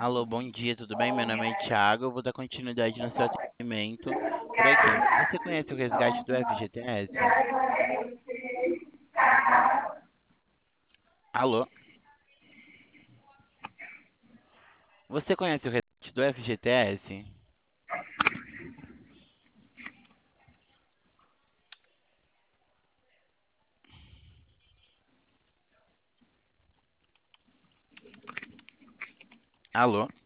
Alô, bom dia, tudo bem? Meu nome é Thiago, eu vou dar continuidade no seu atendimento por aqui. Você conhece o resgate do FGTS? Alô? Você conhece o resgate do FGTS? Alô?